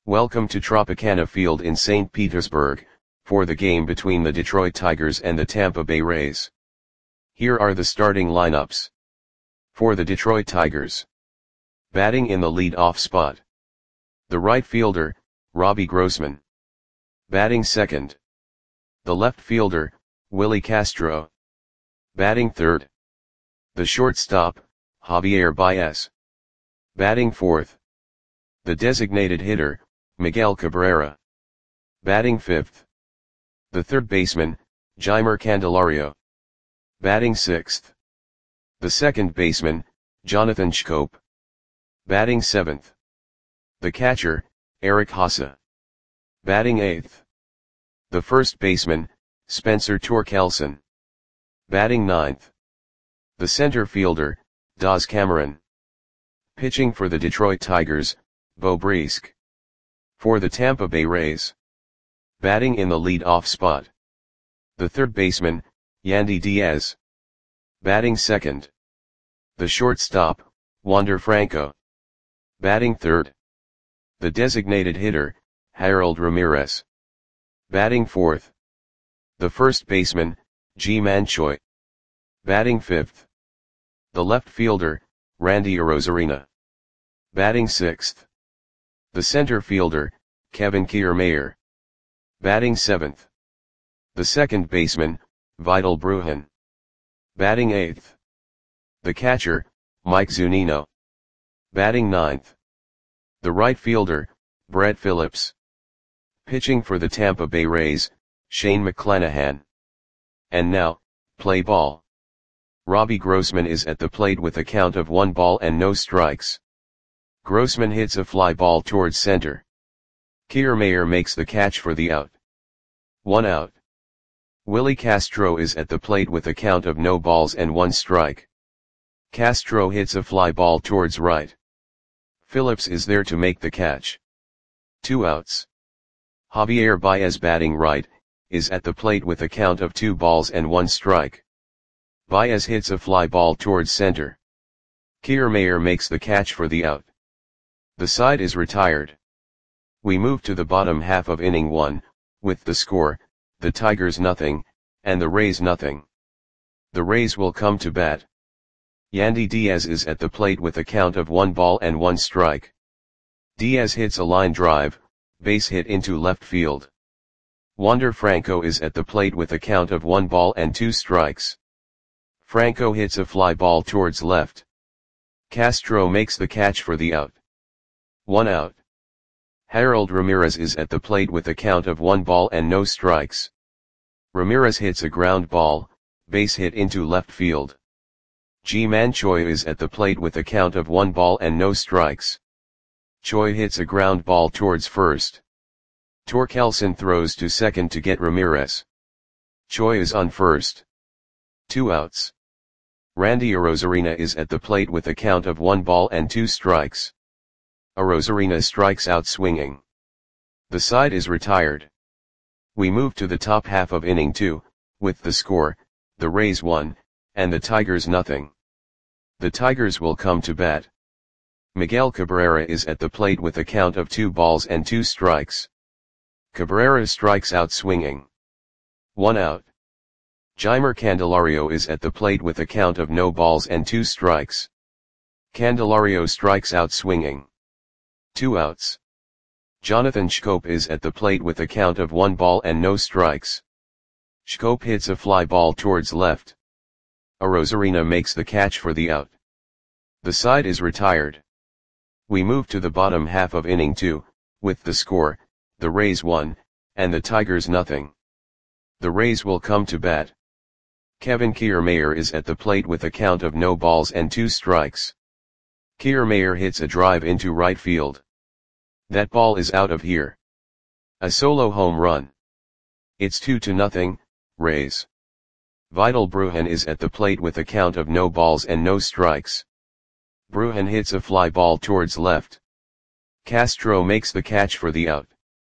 Welcome to Tropicana Field in St. Petersburg, for the game between the Detroit Tigers and the Tampa Bay Rays. Here are the starting lineups. For the Detroit Tigers. Batting in the lead-off spot. The right fielder, Robbie Grossman. Batting second. The left fielder, Willie Castro. Batting third. The shortstop, Javier Baez. Batting fourth. The designated hitter, Miguel Cabrera. Batting fifth. The third baseman, Jeimer Candelario. Batting sixth. The second baseman, Jonathan Schoop. Batting seventh. The catcher, Eric Haase. Batting eighth. The first baseman, Spencer Torkelson. Batting ninth. The center fielder, Daz Cameron. Pitching for the Detroit Tigers, Beau Brieske. For the Tampa Bay Rays. Batting in the lead-off spot. The third baseman, Yandy Diaz. Batting second. The shortstop, Wander Franco. Batting third. The designated hitter, Harold Ramirez. Batting fourth. The first baseman, Ji-Man Choi. Batting fifth. The left fielder, Randy Arozarena. Batting sixth. The center fielder, Kevin Kiermaier. Batting seventh. The second baseman, Vidal Bruján. Batting eighth. The catcher, Mike Zunino. Batting ninth. The right fielder, Brett Phillips. Pitching for the Tampa Bay Rays, Shane McClanahan. And now, play ball. Robbie Grossman is at the plate with a count of 1 ball and no strikes. Grossman hits a fly ball towards center. Kiermaier makes the catch for the out. 1 out. Willie Castro is at the plate with a count of no balls and 1 strike. Castro hits a fly ball towards right. Phillips is there to make the catch. 2 outs. Javier Baez, batting right, is at the plate with a count of 2 balls and 1 strike. Baez hits a fly ball towards center. Kiermaier makes the catch for the out. The side is retired. We move to the bottom half of inning 1, with the score, the Tigers nothing, and the Rays nothing. The Rays will come to bat. Yandy Diaz is at the plate with a count of 1 ball and 1 strike. Diaz hits a line drive, base hit into left field. Wander Franco is at the plate with a count of 1 ball and 2 strikes. Franco hits a fly ball towards left. Castro makes the catch for the out. 1 out. Harold Ramirez is at the plate with a count of 1 ball and no strikes. Ramirez hits a ground ball, base hit into left field. Ji-Man Choi is at the plate with a count of 1 ball and no strikes. Choi hits a ground ball towards first. Torkelson throws to second to get Ramirez. Choi is on first. 2 outs. Randy Arozarena is at the plate with a count of 1 ball and 2 strikes. Arozarena strikes out swinging. The side is retired. We move to the top half of inning 2, with the score, the Rays 1, and the Tigers nothing. The Tigers will come to bat. Miguel Cabrera is at the plate with a count of 2 balls and 2 strikes. Cabrera strikes out swinging. 1 out. Jeimer Candelario is at the plate with a count of no balls and 2 strikes. Candelario strikes out swinging. 2 outs. Jonathan Schoop is at the plate with a count of 1 ball and no strikes. Schoop hits a fly ball towards left. Arozarena makes the catch for the out. The side is retired. We move to the bottom half of inning 2, with the score, the Rays 1, and the Tigers nothing. The Rays will come to bat. Kevin Kiermaier is at the plate with a count of no balls and 2 strikes. Kiermaier hits a drive into right field. That ball is out of here. A solo home run. It's 2-0, Rays. Vidal Bruján is at the plate with a count of no balls and no strikes. Bruján hits a fly ball towards left. Castro makes the catch for the out.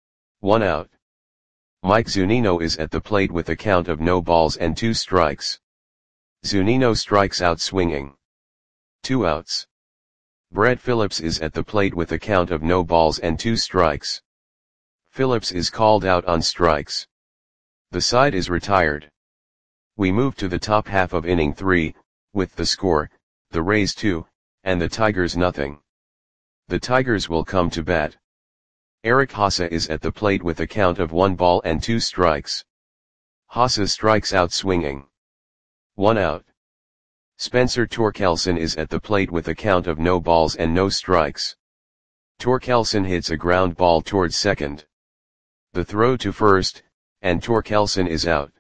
1 out. Mike Zunino is at the plate with a count of no balls and 2 strikes. Zunino strikes out swinging. 2 outs. Brett Phillips is at the plate with a count of no balls and 2 strikes. Phillips is called out on strikes. The side is retired. We move to the top half of inning 3, with the score, the Rays 2, and the Tigers nothing. The Tigers will come to bat. Eric Haase is at the plate with a count of 1 ball and 2 strikes. Haase strikes out swinging. 1 out. Spencer Torkelson is at the plate with a count of no balls and no strikes. Torkelson hits a ground ball towards second. The throw to first, and Torkelson is out.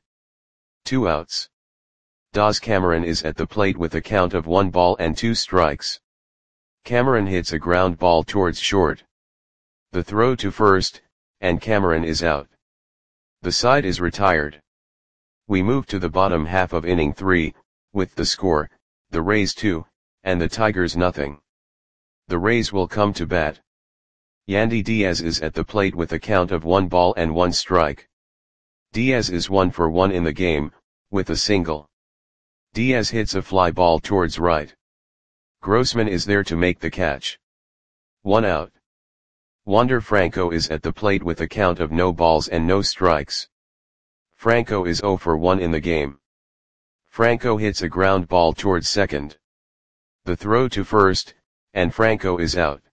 2 outs. Daz Cameron is at the plate with a count of 1 ball and 2 strikes. Cameron hits a ground ball towards short. The throw to first, and Cameron is out. The side is retired. We move to the bottom half of inning 3, with the score, the Rays 2, and the Tigers nothing. The Rays will come to bat. Yandy Diaz is at the plate with a count of 1 ball and 1 strike. Diaz is 1 for 1 in the game, with a single. Diaz hits a fly ball towards right. Grossman is there to make the catch. 1 out. Wander Franco is at the plate with a count of no balls and no strikes. Franco is 0 for 1 in the game. Franco hits a ground ball towards second. The throw to first, and Franco is out.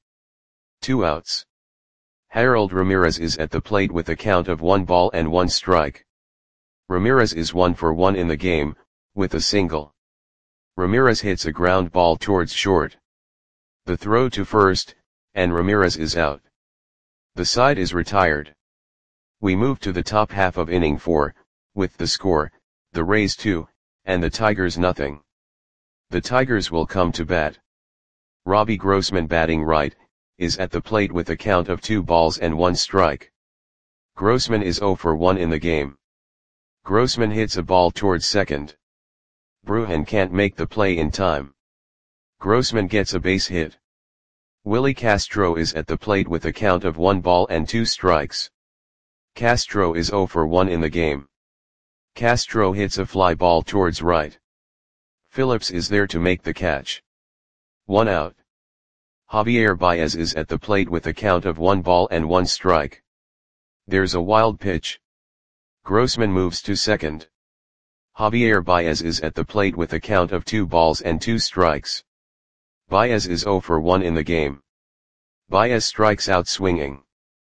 2 outs. Harold Ramirez is at the plate with a count of 1 ball and 1 strike. Ramirez is 1 for 1 in the game, with a single. Ramirez hits a ground ball towards short. The throw to first, and Ramirez is out. The side is retired. We move to the top half of inning 4, with the score, the Rays 2, and the Tigers nothing. The Tigers will come to bat. Robbie Grossman, batting right, is at the plate with a count of 2 balls and 1 strike. Grossman is 0 for 1 in the game. Grossman hits a ball towards second. Bruhan can't make the play in time. Grossman gets a base hit. Willie Castro is at the plate with a count of 1 ball and 2 strikes. Castro is 0 for 1 in the game. Castro hits a fly ball towards right. Phillips is there to make the catch. 1 out. Javier Baez is at the plate with a count of 1 ball and 1 strike. There's a wild pitch. Grossman moves to second. Javier Baez is at the plate with a count of 2 balls and 2 strikes. Baez is 0 for 1 in the game. Baez strikes out swinging.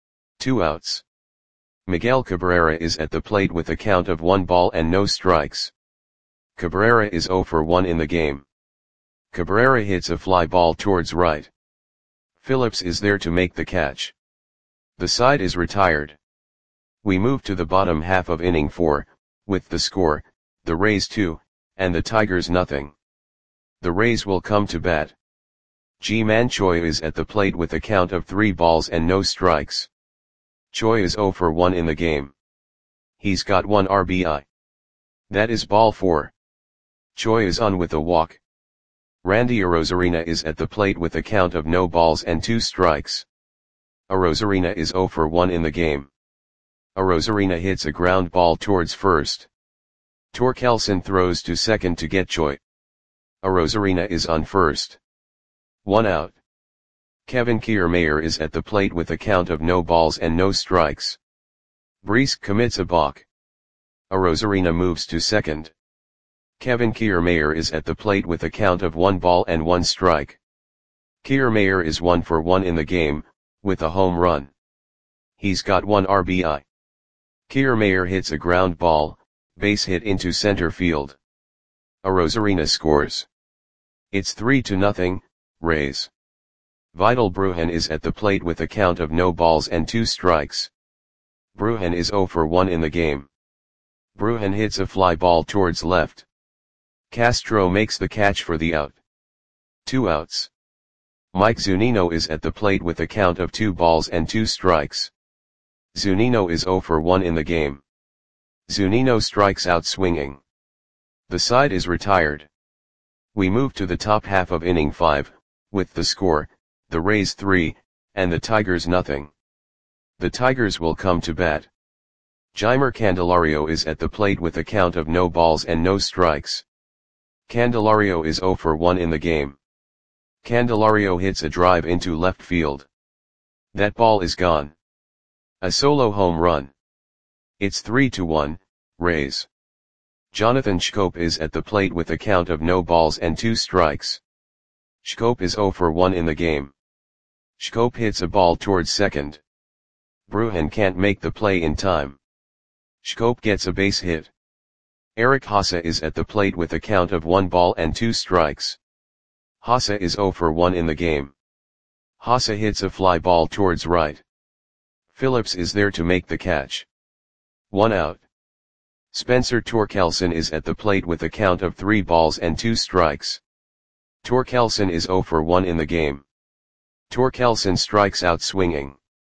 2 outs. Miguel Cabrera is at the plate with a count of 1 ball and no strikes. Cabrera is 0 for 1 in the game. Cabrera hits a fly ball towards right. Phillips is there to make the catch. The side is retired. We move to the bottom half of inning 4, with the score, the Rays 2, and the Tigers nothing. The Rays will come to bat. Ji-Man Choi is at the plate with a count of 3 balls and no strikes. Choi is 0 for 1 in the game. He's got 1 RBI. That is ball 4. Choi is on with a walk. Randy Arozarena is at the plate with a count of no balls and 2 strikes. Arozarena is 0 for 1 in the game. Arozarena hits a ground ball towards first. Torkelson throws to second to get Choi. Arozarena is on first. 1 out. Kevin Kiermaier is at the plate with a count of no balls and no strikes. Brees commits a balk. Arozarena moves to second. Kevin Kiermaier is at the plate with a count of 1 ball and 1 strike. Kiermaier is 1 for 1 in the game, with a home run. He's got 1 RBI. Kiermaier hits a ground ball, base hit into center field. Arozarena scores. It's 3-0, Rays. Vidal Brujan is at the plate with a count of no balls and 2 strikes. Brujan is 0 for 1 in the game. Brujan hits a fly ball towards left. Castro makes the catch for the out. 2 outs. Mike Zunino is at the plate with a count of 2 balls and 2 strikes. Zunino is 0 for 1 in the game. Zunino strikes out swinging. The side is retired. We move to the top half of inning 5, with the score, the Rays 3, and the Tigers nothing. The Tigers will come to bat. Jeimer Candelario is at the plate with a count of no balls and no strikes. Candelario is 0 for 1 in the game. Candelario hits a drive into left field. That ball is gone. A solo home run. It's 3-1, Rays. Jonathan Schoop is at the plate with a count of no balls and 2 strikes. Schoop is 0 for 1 in the game. Schoop hits a ball towards second. Brujan can't make the play in time. Schoop gets a base hit. Eric Haase is at the plate with a count of 1 ball and 2 strikes. Haase is 0 for 1 in the game. Haase hits a fly ball towards right. Phillips is there to make the catch. 1 out. Spencer Torkelson is at the plate with a count of 3 balls and 2 strikes. Torkelson is 0 for 1 in the game. Torkelson strikes out swinging.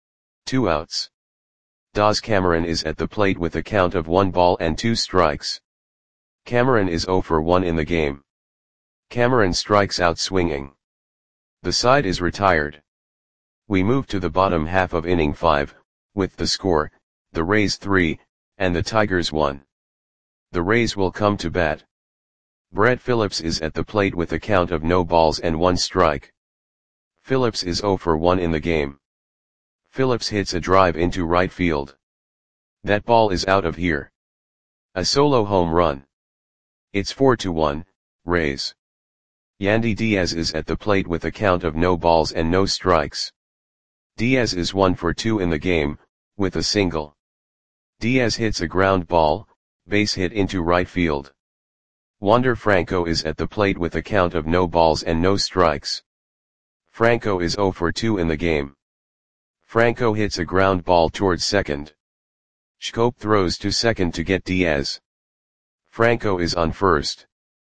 2 outs. Daz Cameron is at the plate with a count of 1 ball and 2 strikes. Cameron is 0 for 1 in the game. Cameron strikes out swinging. The side is retired. We move to the bottom half of inning 5, with the score, the Rays 3, and the Tigers 1. The Rays will come to bat. Brett Phillips is at the plate with a count of no balls and 1 strike. Phillips is 0 for 1 in the game. Phillips hits a drive into right field. That ball is out of here. A solo home run. It's 4-1, Rays. Yandy Diaz is at the plate with a count of no balls and no strikes. Diaz is 1 for 2 in the game, with a single. Diaz hits a ground ball, base hit into right field. Wander Franco is at the plate with a count of no balls and no strikes. Franco is 0 for 2 in the game. Franco hits a ground ball towards second. Schoop throws to second to get Diaz. Franco is on first.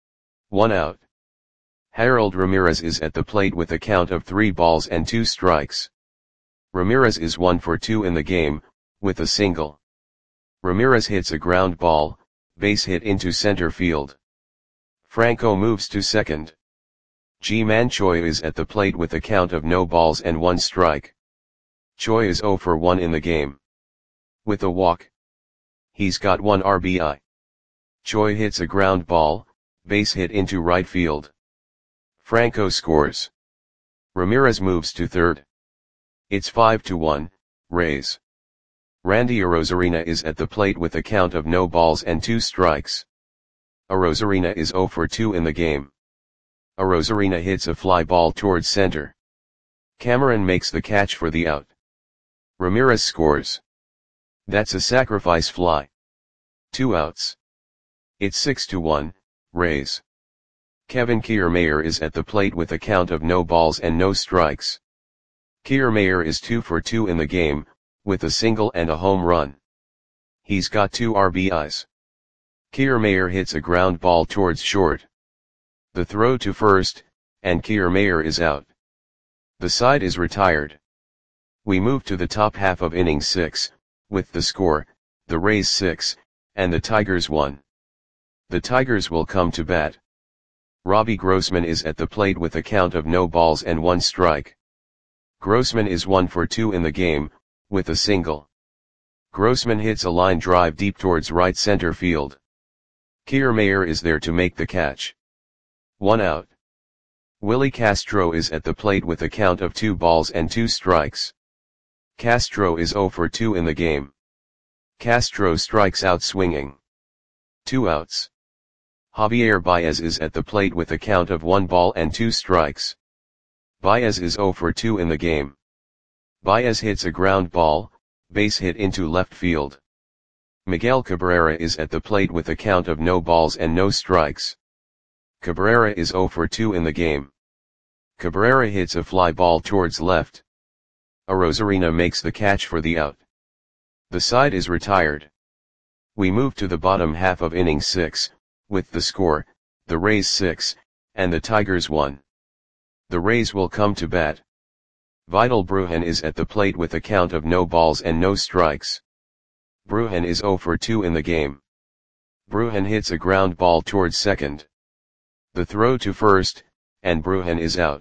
1 out. Harold Ramirez is at the plate with a count of 3 balls and 2 strikes. Ramirez is 1 for 2 in the game, with a single. Ramirez hits a ground ball, base hit into center field. Franco moves to second. Ji-Man Choi is at the plate with a count of no balls and 1 strike. Choi is 0 for 1 in the game. With a walk. He's got 1 RBI. Choi hits a ground ball, base hit into right field. Franco scores. Ramirez moves to third. It's 5-1, Rays. Randy Arozarena is at the plate with a count of no balls and 2 strikes. Arozarena is 0 for 2 in the game. Arozarena hits a fly ball towards center. Cameron makes the catch for the out. Ramirez scores. That's a sacrifice fly. 2 outs. It's 6-1, Rays. Kevin Kiermaier is at the plate with a count of no balls and no strikes. Kiermaier is 2 for 2 in the game, with a single and a home run. He's got 2 RBIs. Kiermaier hits a ground ball towards short. The throw to first, and Kiermaier is out. The side is retired. We move to the top half of inning 6, with the score, the Rays 6, and the Tigers 1. The Tigers will come to bat. Robbie Grossman is at the plate with a count of no balls and 1 strike. Grossman is 1 for 2 in the game, with a single. Grossman hits a line drive deep towards right center field. Kiermaier is there to make the catch. 1 out. Willie Castro is at the plate with a count of 2 balls and 2 strikes. Castro is 0 for 2 in the game. Castro strikes out swinging. 2 outs. Javier Baez is at the plate with a count of 1 ball and 2 strikes. Baez is 0 for 2 in the game. Baez hits a ground ball, base hit into left field. Miguel Cabrera is at the plate with a count of no balls and no strikes. Cabrera is 0 for 2 in the game. Cabrera hits a fly ball towards left. Arozarena makes the catch for the out. The side is retired. We move to the bottom half of inning 6, with the score, the Rays 6, and the Tigers 1. The Rays will come to bat. Vidal Brujan is at the plate with a count of no balls and no strikes. Brujan is 0 for 2 in the game. Brujan hits a ground ball towards second. The throw to first, and Brujan is out.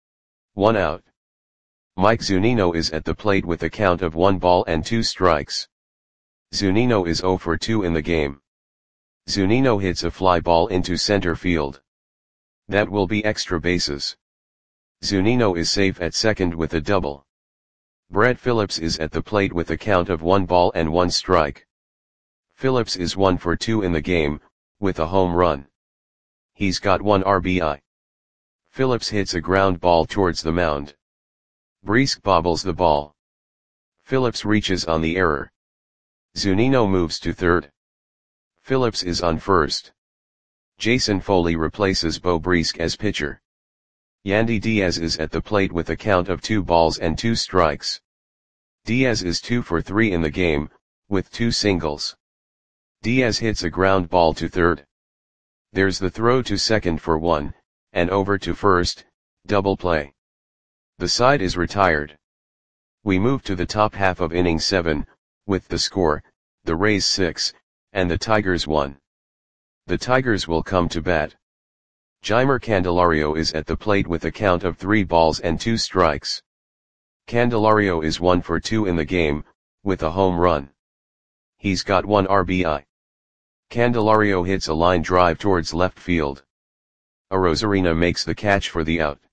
1 out. Mike Zunino is at the plate with a count of 1 ball and 2 strikes. Zunino is 0 for 2 in the game. Zunino hits a fly ball into center field. That will be extra bases. Zunino is safe at second with a double. Brett Phillips is at the plate with a count of 1 ball and 1 strike. Phillips is 1 for 2 in the game, with a home run. He's got 1 RBI. Phillips hits a ground ball towards the mound. Brisk bobbles the ball. Phillips reaches on the error. Zunino moves to third. Phillips is on first. Jason Foley replaces Beau Brisk as pitcher. Yandy Diaz is at the plate with a count of 2 balls and 2 strikes. Diaz is 2 for 3 in the game, with 2 singles. Diaz hits a ground ball to third. There's the throw to second for 1, and over to first, double play. The side is retired. We move to the top half of inning 7, with the score, the Rays 6, and the Tigers 1. The Tigers will come to bat. Jeimer Candelario is at the plate with a count of 3 balls and 2 strikes. Candelario is 1 for 2 in the game, with a home run. He's got 1 RBI. Candelario hits a line drive towards left field. Arozarena makes the catch for the out.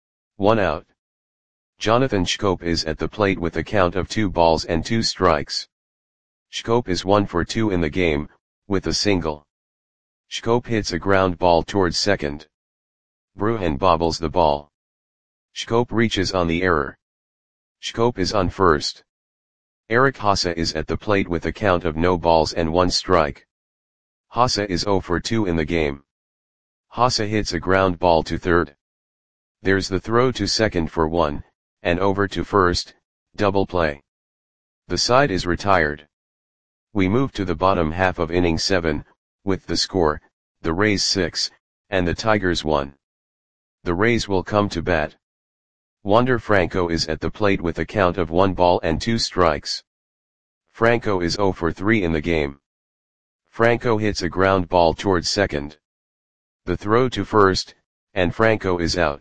1 out. Jonathan Schoop is at the plate with a count of 2 balls and 2 strikes. Schoop is 1 for 2 in the game, with a single. Schoop hits a ground ball towards second. Bruhan bobbles the ball. Schoop reaches on the error. Schoop is on first. Eric Haase is at the plate with a count of no balls and 1 strike. Haase is 0 for 2 in the game. Haase hits a ground ball to third. There's the throw to second for 1, and over to first, double play. The side is retired. We move to the bottom half of inning 7, with the score, the Rays 6, and the Tigers 1. The Rays will come to bat. Wander Franco is at the plate with a count of 1 ball and 2 strikes. Franco is 0 for 3 in the game. Franco hits a ground ball towards second. The throw to first, and Franco is out.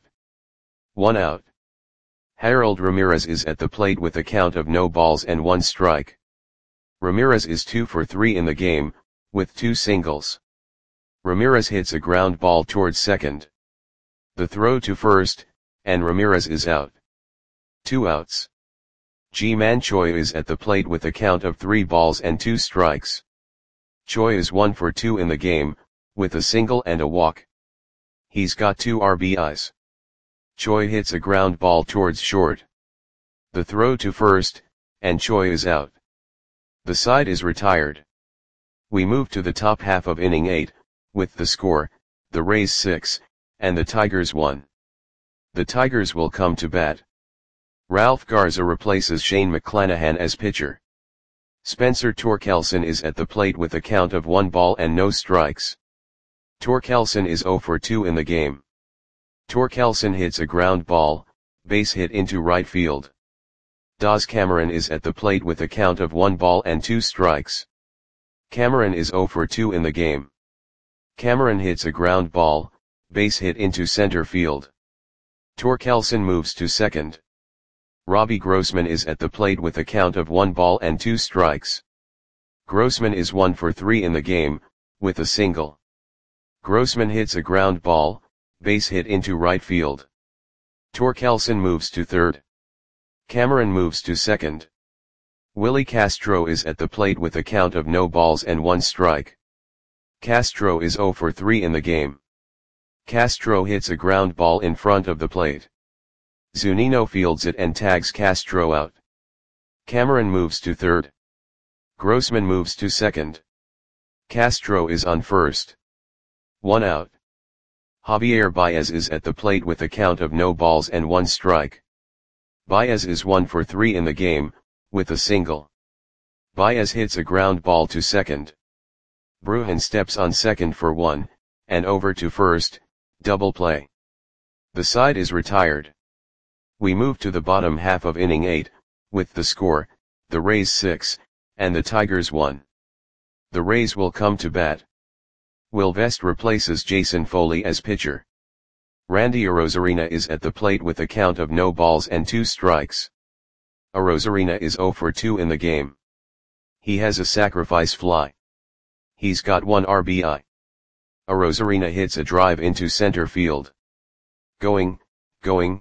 1 out. Harold Ramirez is at the plate with a count of no balls and 1 strike. Ramirez is 2 for 3 in the game, with 2 singles. Ramirez hits a ground ball towards second. The throw to first, and Ramirez is out. 2 outs. Ji-Man Choi is at the plate with a count of 3 balls and 2 strikes. Choi is 1 for 2 in the game, with a single and a walk. He's got 2 RBIs. Choi hits a ground ball towards short. The throw to first, and Choi is out. The side is retired. We move to the top half of inning 8, with the score, the Rays 6, and the Tigers 1. The Tigers will come to bat. Ralph Garza replaces Shane McClanahan as pitcher. Spencer Torkelson is at the plate with a count of 1 ball and no strikes. Torkelson is 0 for 2 in the game. Torkelson hits a ground ball, base hit into right field. Daz Cameron is at the plate with a count of 1 ball and 2 strikes. Cameron is 0 for 2 in the game. Cameron hits a ground ball, base hit into center field. Torkelson moves to second. Robbie Grossman is at the plate with a count of 1 ball and 2 strikes. Grossman is 1 for 3 in the game, with a single. Grossman hits a ground ball, base hit into right field. Torkelson moves to third. Cameron moves to second. Willie Castro is at the plate with a count of no balls and 1 strike. Castro is 0 for 3 in the game. Castro hits a ground ball in front of the plate. Zunino fields it and tags Castro out. Cameron moves to third. Grossman moves to second. Castro is on first. 1 out. Javier Baez is at the plate with a count of no balls and 1 strike. Baez is 1 for 3 in the game, with a single. Baez hits a ground ball to second. Bruhan steps on second for 1, and over to first, double play. The side is retired. We move to the bottom half of inning 8, with the score, the Rays 6, and the Tigers 1. The Rays will come to bat. Will Vest replaces Jason Foley as pitcher. Randy Arozarena is at the plate with a count of no balls and 2 strikes. Arozarena is 0 for 2 in the game. He has a sacrifice fly. He's got 1 RBI. Arozarena hits a drive into center field. Going,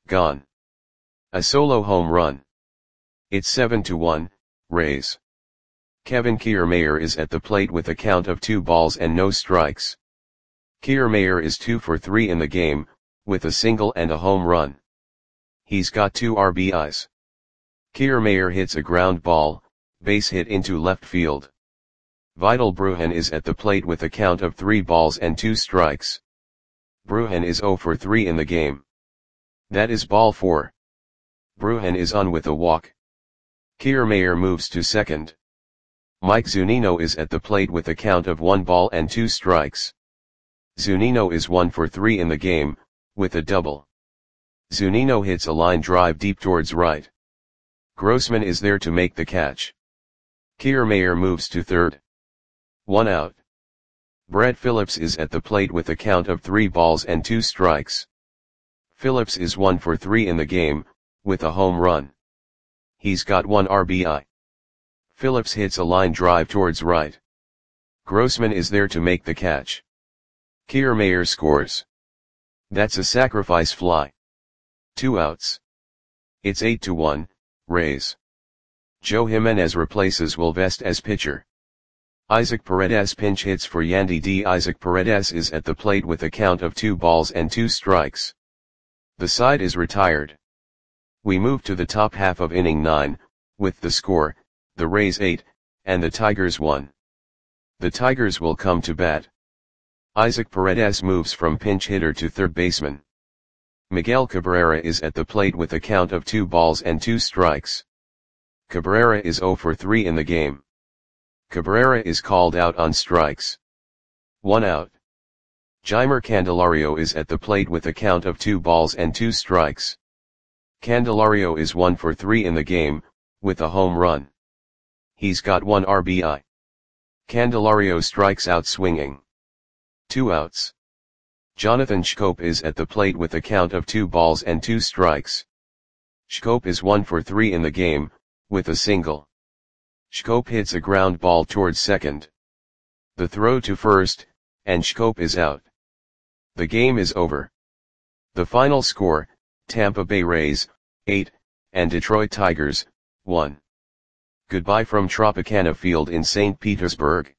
gone. A solo home run. It's 7-1, Rays. Kevin Kiermaier is at the plate with a count of 2 balls and no strikes. Kiermaier is 2 for 3 in the game, with a single and a home run. He's got 2 RBIs. Kiermaier hits a ground ball, base hit into left field. Vidal Brujan is at the plate with a count of 3 balls and 2 strikes. Brujan is 0 for 3 in the game. That is ball 4. Brujan is on with a walk. Kiermaier moves to second. Mike Zunino is at the plate with a count of 1 ball and 2 strikes. Zunino is 1 for 3 in the game, with a double. Zunino hits a line drive deep towards right. Grossman is there to make the catch. Kiermaier moves to third. 1 out. Brett Phillips is at the plate with a count of 3 balls and 2 strikes. Phillips is 1 for 3 in the game, with a home run. He's got 1 RBI. Phillips hits a line drive towards right. Grossman is there to make the catch. Kiermaier scores. That's a sacrifice fly. 2 outs. It's 8-1, Rays. Joe Jimenez replaces Wilvest as pitcher. Isaac Paredes pinch hits for Yandy D. Isaac Paredes is at the plate with a count of 2 balls and 2 strikes. The side is retired. We move to the top half of inning 9, with the score, the Rays 8, and the Tigers 1. The Tigers will come to bat. Isaac Paredes moves from pinch hitter to third baseman. Miguel Cabrera is at the plate with a count of 2 balls and 2 strikes. Cabrera is 0 for 3 in the game. Cabrera is called out on strikes. 1 out. Jeimer Candelario is at the plate with a count of 2 balls and 2 strikes. Candelario is 1 for 3 in the game, with a home run. He's got 1 RBI. Candelario strikes out swinging. 2 outs. Jonathan Schoop is at the plate with a count of 2 balls and 2 strikes. Schoop is 1 for 3 in the game, with a single. Schoop hits a ground ball towards second. The throw to first, and Schoop is out. The game is over. The final score, Tampa Bay Rays, 8, and Detroit Tigers, 1. Goodbye from Tropicana Field in St. Petersburg.